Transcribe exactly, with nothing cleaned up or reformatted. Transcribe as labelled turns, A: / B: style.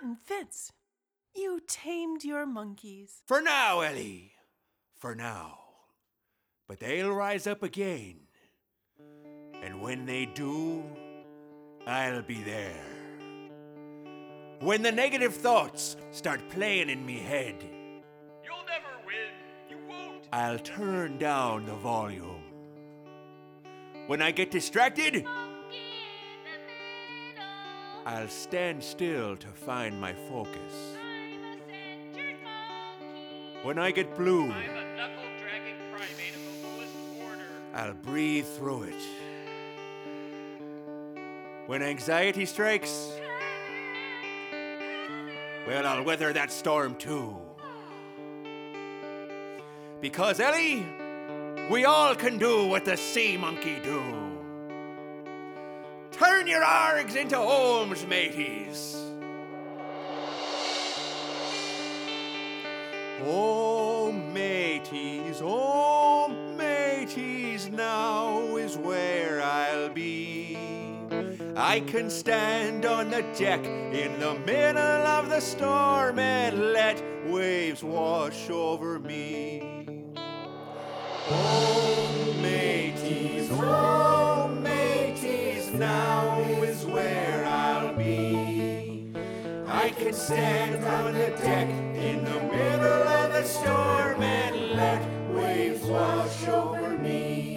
A: cotton fits. You tamed your monkeys.
B: For now, Ellie. For now. But they'll rise up again. And when they do, I'll be there. When the negative thoughts start playing in me head,
C: You'll never win. You won't.
B: I'll turn down the volume. When I get distracted, I'll stand still to find my focus. When I get blue,
C: I'm a knuckle-dragging primate of the lowest order.
B: I'll breathe through it. When anxiety strikes, well, I'll weather that storm too. Because, Ellie, we all can do what the sea monkey do. Turn your args into ohms, mateys. Oh, mateys, oh, mateys, now is where I'll be. I can stand on the deck in the middle of the storm and let waves wash over me. Oh, mateys, oh, mateys, now is where I'll be. I can stand on the deck in the middle of the storm and let waves wash over me.